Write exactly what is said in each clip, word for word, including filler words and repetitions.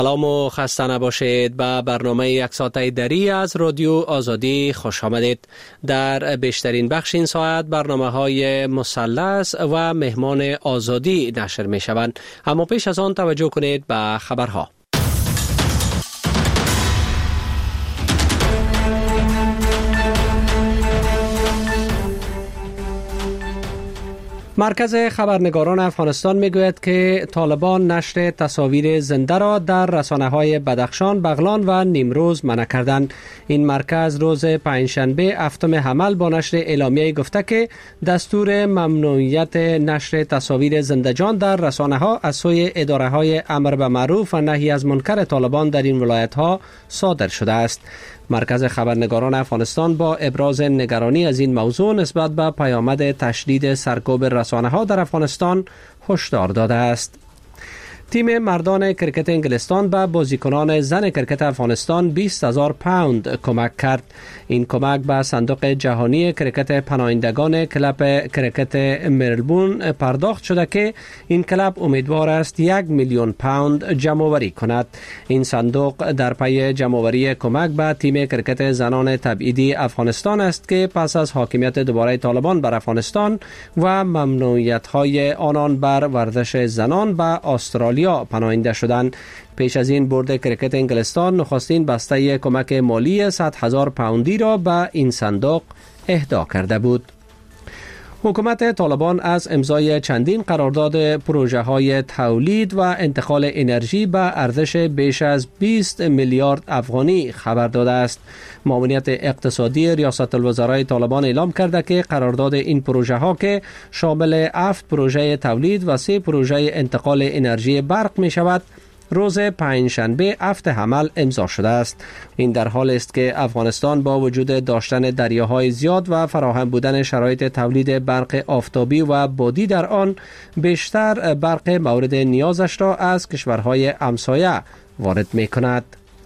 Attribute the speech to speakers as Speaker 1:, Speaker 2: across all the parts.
Speaker 1: سلام و خسته نباشید. به برنامه یک ساعته دری از رادیو آزادی خوش آمدید. در بیشترین بخش این ساعت برنامه های مثلث و مهمان آزادی نشر می شوند. اما پیش از آن توجه کنید به خبرها. مرکز خبرنگاران افغانستان میگوید که طالبان نشر تصاویر زنده را در رسانه‌های بدخشان، بغلان و نیمروز منع کردند. این مرکز روز پنجشنبه هفتم حمل با نشر اعلامیه گفته که دستور ممنوعیت نشر تصاویر زنده‌جان در رسانه‌ها از سوی اداره‌های امر به معروف و نهی از منکر طالبان در این ولایت‌ها صادر شده است. مرکز خبرنگاران افغانستان با ابراز نگرانی از این موضوع نسبت به پیامد تشدید سرکوب رسانه‌ها در افغانستان هشدار داده است. تیم مردان کرکت انگلستان به بازیکنان زن کرکت افغانستان بیست هزار پوند کمک کرد. این کمک به صندوق جهانی کرکت پناهندگان کلب کرکت ملبورن پرداخت شده که این کلب امیدوار است یک میلیون پوند جمع آوری کند. این صندوق در پی جمع آوری کمک به تیم کرکت زنان تبعیدی افغانستان است که پس از حاکمیت دوباره طالبان بر افغانستان و ممنوعیت‌های آنان بر ورزش زنان به استرالیا پناهنده شدند. پیش از این بورد کرکت انگلستان نخستین بسته کمک مالی صد هزار پوندی را به این صندوق اهدا کرده بود. حکومت طالبان از امضای چندین قرارداد پروژه های تولید و انتقال انرژی به ارزش بیش از بیست میلیارد افغانی خبر داده است. معاونیت اقتصادی ریاست الوزرای طالبان اعلام کرده که قرارداد این پروژه ها که شامل هفت پروژه تولید و سه پروژه انتقال انرژی برق می شود روز پنجشنبه هفت حمل امضا شده است. این در حال است که افغانستان با وجود داشتن دریاهای زیاد و فراهم بودن شرایط تولید برق آفتابی و بادی در آن بیشتر برق مورد نیازش را از کشورهای همسایه وارد می کند.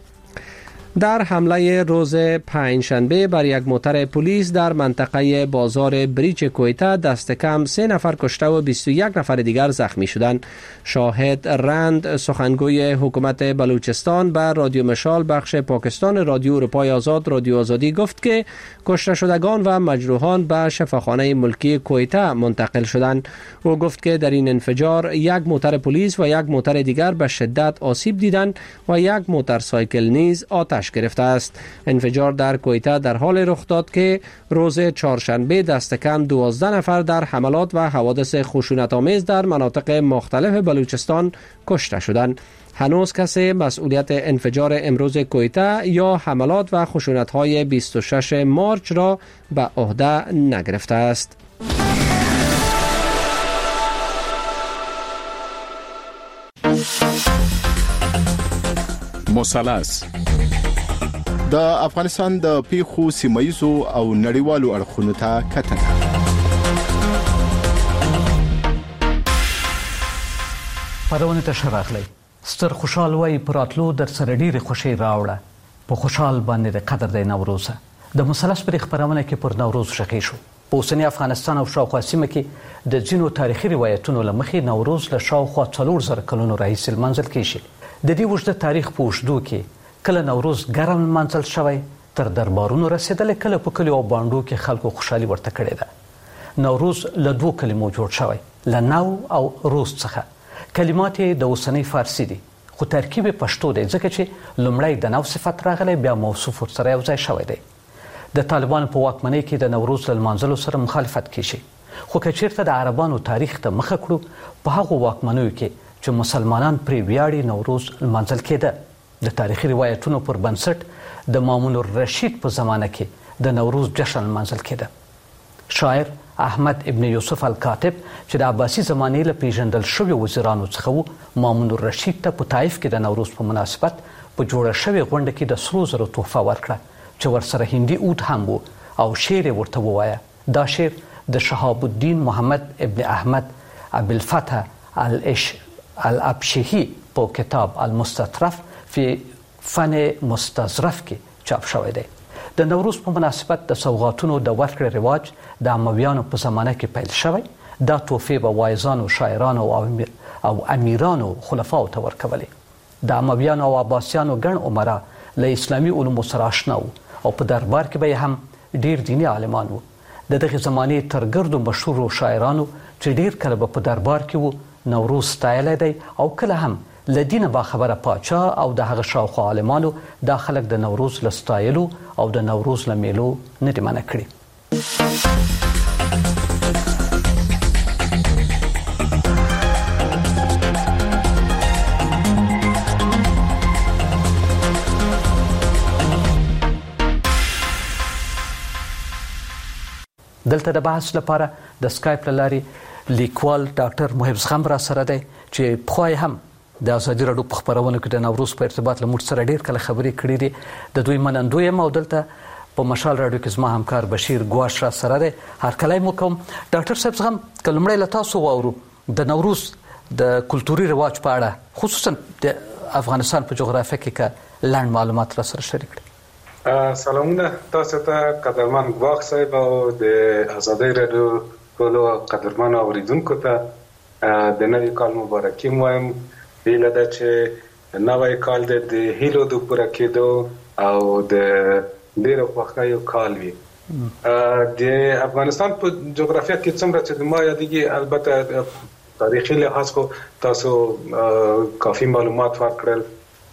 Speaker 1: در حمله روز پنجشنبه بر یک موتر پلیس در منطقه بازار بریچ کویتا دست کم سه نفر کشته و بیست و یک نفر دیگر زخمی شدند. شاهد رند سخنگوی حکومت بلوچستان به رادیو مشال بخش پاکستان رادیو اروپای آزاد رادیو آزادی گفت که کشته شدگان و مجروحان به شفاخانه ملکی کویتا منتقل شدند. او گفت که در این انفجار یک موتر پلیس و یک موتر دیگر به شدت آسیب دیدند و یک موتورسایکل نیز آتش گرفته است. انفجار در کویتا در حال رخ داد که روز چهارشنبه دست کم دوازده نفر در حملات و حوادث خشونت‌آمیز در مناطق مختلف بلوچستان کشته شدند. هنوز کسی مسئولیت انفجار امروز کویتا یا حملات و خشونت‌های بیست و شش مارچ را به عهده نگرفته است.
Speaker 2: مثلث د افغانستان د پیښو سیمایزو او نړیوالو اړخونو ته کتنه.
Speaker 3: پرونه ته شراغلی ستر خوشحال وای پراتلو در سره ډیره خوشی راوړه. په خوشحال باندې د قدر د نوروز د مثلث پر خبرونه کې پر نوروز شقی شو. په اوسنی افغانستان او شاوخوا سیمه کې د ځینو تاریخي روایتونو لمخې نوروز له شاوخوا څلور زره کلونو راهیسې لمانځل کیږي. د دې وجده تاریخ په اوږدو کې کله نوروز ګرم منځل شوی تر دربارونو رسیدل، کله په کلیو او باندو کې خلکو خوشحالي ورته کړې ده. نوروز له دوه کلمو جوړ شوی، له نو او روز څخه. کلمات د اوسنی فارسی دي خو ترکیب پښتو دی ځکه چې لومړی د نو صفت راغلی بیا موصوف ورسره یو ځای شوی دی. د طالبانو په واکمنۍ کې د نوروز له لمانځلو سره مخالفت کیږي، خو که چیرته د عربانو تاریخ ته مخه کړو په هغو واکمنیو کې چې مسلمانان پرې ویاړي نوروز لمانځل کېده. د تاریخي روایتونو پر بنسټ د مامون الرشید په زمانه کې د نوروز جشن لمانځل کېده. شاعر احمد ابن یوسف الکاتب چې د عباسی زمانې له پیژندل شوی وزیرانو څخه و، مامون الرشید ته په طایف کې د نوروز په مناسبت په جوړه شوی غونډه کې د سرو زرو تحفه ورکړه چې ورسره هندي اود هم و او شعر ورته ووایه. دا شعر د شهاب الدین محمد ابن احمد ابوالفتح الابشهی په کتاب المستطرف فی فن مستظرف کې چاپ شوی دی. د نوروز په مناسبت د سوغاتونو د ورکړې رواج د امویانو په زمانه کې پیل شوی. دا تحفې به وایزانو، شاعرانو او امیرانو خلفاو ته ورکولې. د امویانو او عباسیانو ګڼ عمرا له اسلامي علومو سره آشنا وو او په دربار کې به هم ډیر دیني عالمان وو. د دغه زمانې تر ګردو مشهورو شاعرانو چې ډیر کله به په دربار کې وو نوروز ستایلی دی او کله هم له دینه باخبره پاچا او د هغه شاوخوا عالمانو دا خلک د نوروز له ستایلو او د نوروز له میلو نه دي منع کړي. دلته د بحث لپاره د سکایپ له لارې لیکوال ډاکټر محب زغم را سره دی چې پخوا هم د ازادي راډیو په خپرونو کې د نوروز په ارتباط له موږ سره ډېر کله خبرې کړې دي. د دوی منندوی یم او دلته په مشال راډیو کې زما همکار بشیر ګواش را سره دی. هرکلی مو کوم. ډاکټر صاحب زغم که لومړی له تاسو واورو د نوروز د کلتوري رواج په اړه خصوصا د افغانستان په جغرافیه کې که لنډ معلومات را سره شریک کړئ.
Speaker 4: سلامونه تاسو ته قدرمن ګواښ صاحب او د ازادي راډیو ټولو قدرمنو اوریدونکو ته د نوي کال مبارکي وایم. هیله ده چې نوی کال د هیلو د پوره کېدو او د ډېرو خوښیو کال وي. د افغانستان په جغرافیه کې څومره چې ما یادېږي البته تاریخي لحاظ خو تاسو کافي معلومات ورکړل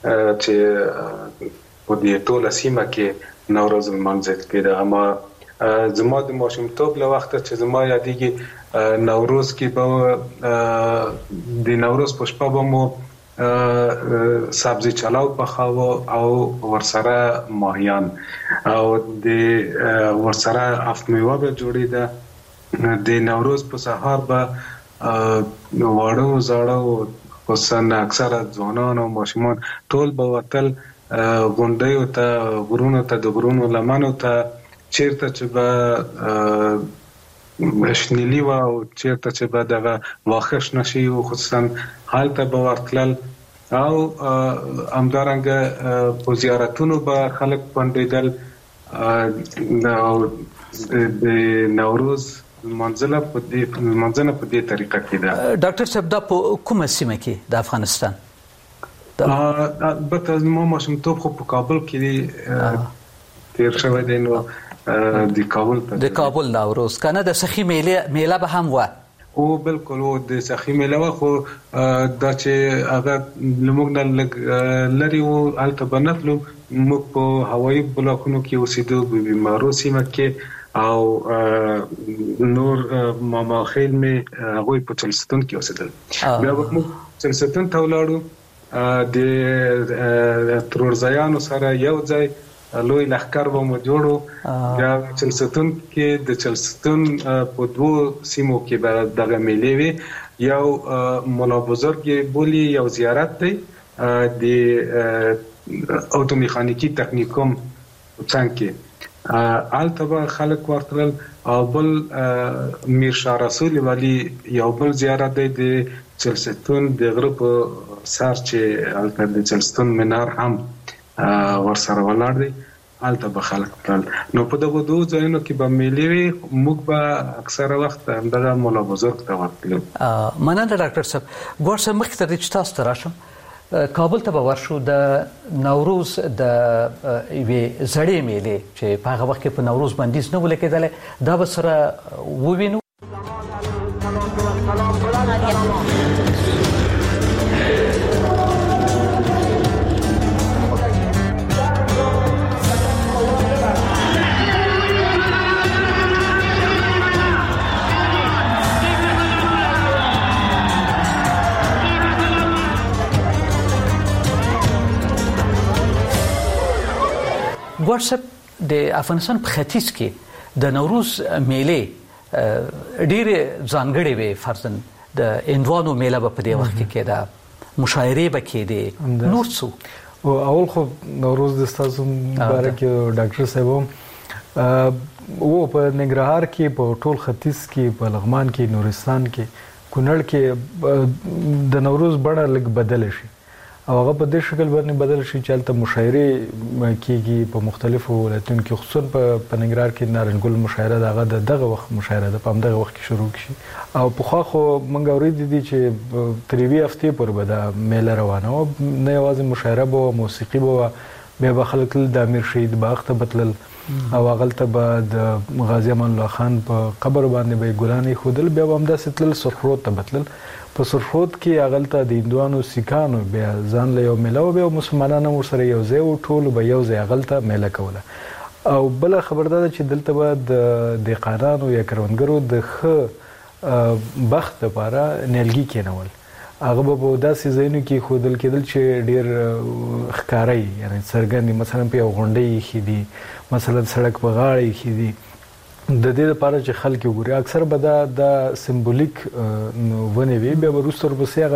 Speaker 4: چې په دې ټوله سیمه کې نوروز لمانځل کېده. اما زما د ماشومتوب له وخته چې زما یادېږي نوروز کې به د نوروز په شپه به مو سبزی چلاو پخاوه او ورسره ماهیان او د ورسره افمیوه به جوړېده. د نوروز په سهار به واړه زاړه خصوصا اکثره ځوانان او ماشومان ټول به وتل غونډیو ته غرونو ته د غرونو لمنو ته چیرته چې به شنیلی و او چیرته چې به دغه واښه شنه شي و خصوصا هلته به ورتلل او همدارنګه په زیارتونو به خلک پنډېدل او د نوروز لمانځنه په دې لمانځنه په دې طریقه کې ده.
Speaker 3: ډاکټر صاحب دا په کومه سیمه کې د افغانستان؟
Speaker 4: البته ما ماشومتوب خو په کابل کې تیر شوی دی نو د کابل په
Speaker 3: د کابل نوروز کنه د سخی میله میله به هم و
Speaker 4: او بالکل و د سخی میله خو دا چې هغه لموږ نه لري او الته بنفلو موږ په هوایي بلاکونو کې اوسېدو په بیمارو سیمه کې او نور ماما خیل می هغه په چلستون کې اوسېدل. بیا موږ چلستون ته ولاړو د ترورزایانو سره یو ځای لوی لښکر به مو جوړو. بیا چلستون کې د چلستون په دوو سیمو کې به دغه میلې وي. یو مولا بزرګ بولي یو زیارت دی د اوتو میخانیکی تکنیکوم څنګ کې هلته به خلک ورتلل او بل میر شاه رسول ولی یو بل زیارت دی د چلستون د غره په سر چې هلته د چلستون منار هم ورسره ولاړ دی هلته به خلک تلل. نو په دغو دوو ځایونو کې به میلې وي. موږ به اکثره وخت همدغه مولا بزرګ ته ورتلو.
Speaker 3: مننه ډاکټر صاحب. ګواښ صاحب مخکې تر دې چې تاسو ته راشم کابل ته به ورشو. د نوروز د یوې زړې میلې چې په هغه وخت کې په نوروز بندیز نه و لګېدلی دا به سره ووینو. ګواښ د افغانستان په ختیځ کې د نوروز میلې ډېرې ځانګړې وې. فرضاً د هندوانو میله به په دې وخت کې کېده، مشاعرې به کېدې، نور څه؟
Speaker 5: اول خو نوروز د ستاسو مبارک ډاکټر صاحب و په ننګرهار کې په ټول ختیځ کې په لغمان کې نورستان کې کونړ کې د نوروز بڼه لږ بدله شي او هغه په دې شکل باندې بدل شي چې هلته مشاعرې کیږي په مختلفو ولایتونو کې، خصوصا په ننګرهار کې نارنجګل مشاعره د هغه د دغه وخت مشاعره ده، په همدغه وخت کې شروع کړي. او پخوا خو موږ اورېدي دي چې تر یوې هفتې پورې به دا میله روانه وه، نه یوازې مشاعره به وه، موسیقي به وه، بیا به خلک تلل د امیر شهید باغ ته به تلل او هغلته به د غازي امان الله خان په قبر باندې به یې ګلان ایښودل، بیا به همداسې تلل سرخرود ته به تلل. په سرخرود کې هغلته د هندوانو سیکانو بیا ځان له یو میله و، بیا مسلمانان هم ورسره یو ځای و، ټولو به یو ځای هغلته میله کوله. او بله خبر دا ده چې دلته به د دهقانانو یا کروندګرو د ښه بخت دپاره نیالګي کېنول، هغه به په داسې ځایونو کې ښودل کېدل چې ډېر ښکاره وي، یعنې څرګند دي، مثلا په یو غونډۍ ایښي دي، مثلا سړک په غاړه ایښي دي، د دې لپاره چې خلک وګوري. اکثر به دا د سمبولیک ونې وي، بیا به وروسته ورپسې هغه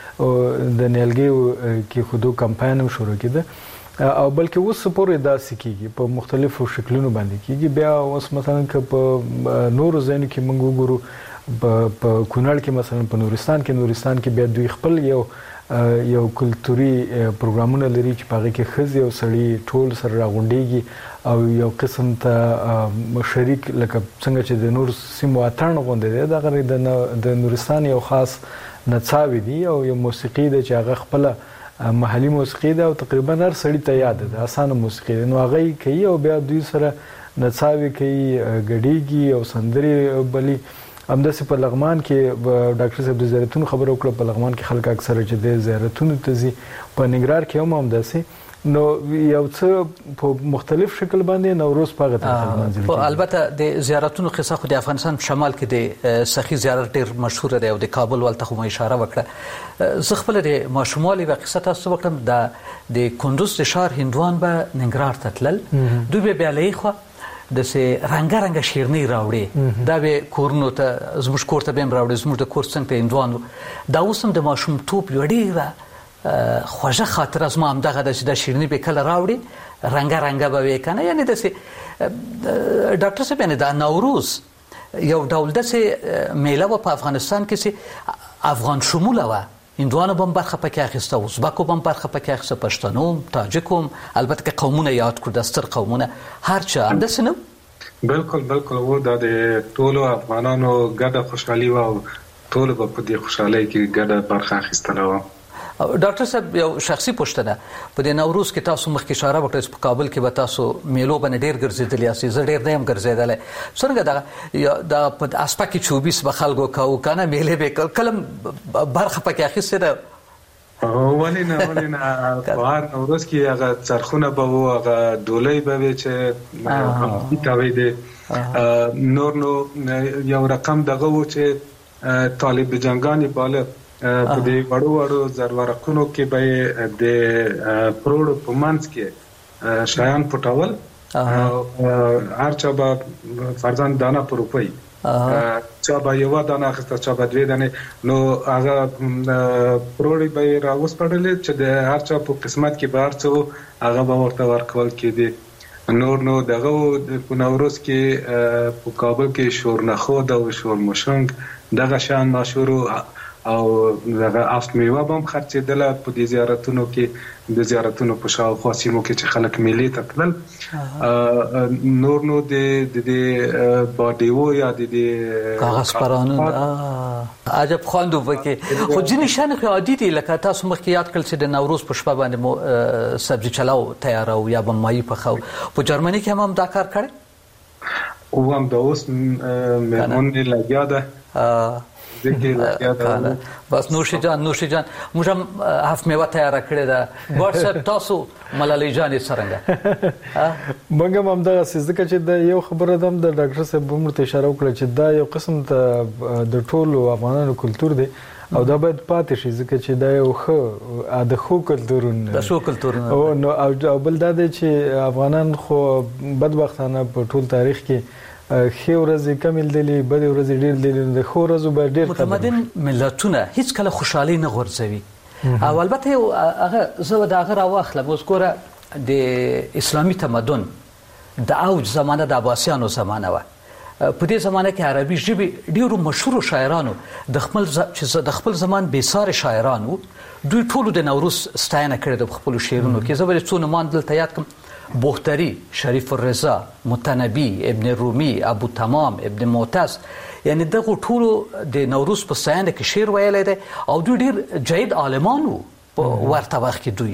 Speaker 5: د نیالګیو کېښودو کمپاین هم شروع کېده، او بلکې اوس پورې داسې کېږي، په مختلفو شکلونو باندې کېږي. بیا اوس مثلا که په نورو ځایونو کې موږ وګورو، په کونړ کې مثلا په نورستان کې نورستان کې بیا دوی خپل یو یو کلتوري پروګرامونه لري چې په هغې کې ښځې او سړي ټول سره راغونډېږي او یو قسم ته شریک، لکه څنګه چې د نور سیمو اتڼ غوندې دی، دغه د نورستان یو خاص نڅاوې دي او یو موسیقي ده چې هغه خپله محلي موسیقي ده او تقریبا هر سړي ته یاد ده، اسانه موسیقي ده، نو هغه یې کوي او بیا دوی سره نڅاوې کوي، ګډېږي او سندرې بلي. همداسې په لغمان کې ډاکټر صاحب د زیارتونو خبره وکړه، په لغمان کې خلک اکثره چې د زیارتونو ته ځي، په ننګرهار کې هم همداسې. نو یو څه په مختلف شکل باندې نوروز په هغه طرف منځل کېږي.
Speaker 3: البته د زیارتونو قصه خو د افغانستان په شمال کې د سخي زیارت ډېر مشهوره دی او د کابل ولته خو مې اشاره وکړه. زه خپله د ماشوموالي یوه قصه تاسو وکړم، د کندوز د ښار هندوان به ننګرهار ته تلل، دوی به بیا له یخوا داسې رنګه رنګه شیرنۍ راوړې، دا به کورونو ته زموږ کور ته به هم راوړې، زموږ د کور څنګ ته هندوان و. دا اوس هم د ماشومتوب یوه ډېره خوږه خاطره زما همدغه ده چې دا شیرني به کله راوړي رنګه رنګه به وي که نه. یعنې داسې ډاکټر صاحب یعنې دا نوروز یو ډول داسې میله وه په افغانستان کې چې افغان شموله وه، هندوانو به هم برخه پکې اخیسته، ازبکو به هم برخه پکې اخیسته، پښتنو هم، تاجکو هم، البته که قومونه یاد کړو د ستر قومونه هر چا همداسې نه و.
Speaker 4: بلکل بلکل و، دا د ټولو افغانانو ګډه خوشحالي وه او ټولو به په دې خوشحالۍ کې ګډه برخه اخیستله وه.
Speaker 3: ډاکټر صاحب یو شخصي پوښتنه، په دې نوروز کې تاسو مخکې اشاره وکړه چې په کابل کې به تاسو میلو باندې ډېر ګرځېدلي یاستئ، زه ډېر نه یم ګرځېدلی. څرنګه دغه دا په اسپه کې چوبیس به خلکو کوو که نه، میلې به یې کله برخه پکې اخیستې ده؟
Speaker 4: ولې نه ولې نه، په هر نوروز کې هغه څرخونه به وو، هغه ډولۍ به وې چې تاوی دی. نور نو یو رقم دغه و چې طالب جنګانې بالغ په دې وړو وړو زرورقونو کې به د پروړو په منځ کې شیان پټول، هر چا به فرضاً دانه په روپۍ، چا به یوه دانه اخیسته، چا به دوې دانې، نو هغه پروړې به یې راوسپړلې چې د هر چا په قسمت کې به هر څه و هغه به ورته ورکول کېدې. نور نو دغه په نوروز کې په کابل کې شورنخود او شورمشنګ دغه شیان مشهور او دغه افت میوه به هم خرڅېدله په دې زیارتونو کې، د زیارتونو په شاوخوا سیمو کې چې خلک میلې ته تلل. نور نو د دې باډیو یا د دې
Speaker 3: کاغذ پرانون عجب خوند و پکې، خو ځینې شیان خو عادي دي، لکه تاسو مخکې یاد کړل چې د نوروز په شپه باندې مو سبزي چلاو تیارو یا به مایي پخو. په جرمني کې هم هم دا کار کړی
Speaker 4: او هم دا اوس مېرمن یې لګیا ده.
Speaker 3: بس نوشي جان نوشي جان موږ هم هفت میوه تیاره کړې ده. ګوډ صاحب تاسو ملالۍ جانې څرنګه؟
Speaker 5: موږ هم همدغسې، ځکه چې د یو خبره ده هم د ډاکټر صاحب هم ورته اشاره وکړه چې دا یو قسم ته د ټولو افغانانو کلتور دی او دا باید پاتې شي، ځکه چې دا یو ښه د ښو کلتورونه
Speaker 3: د ښو کلتورونه
Speaker 5: او بل دا دی چې افغانان خو بدبختانه په ټول تاریخ کې ښې ورځې کم لیدلې، بدې ورځې ډېر لیدلې، د ښو ورځو به ډېر قدر.
Speaker 3: متمدن ملتونه هیڅ کله خوشحالي نه غورځوي او البته یو هغه زه د هغه راواخلم. اوس ګوره د اسلامي تمدن د اوج زمانه د عباسیانو زمانه وه، په دې زمانه کې عربي ژبې ډیرو مشهورو شاعرانو د خپل چې د خپل زمان بیسار شاعرانو دوی ټولو د نوروز ستاینه کړې د خپل شعرونو کې. زه به څو نومان دلته یاد کړم: بختری، شریف الرضا، متنبی، ابن رومي، ابو تمام، ابن معتز. یعنی دغه ټولو د نوروز په ستاینه کې شعر ویلی دی او دوی ډیر جید عالمان وو په ورته وخت کې. دوی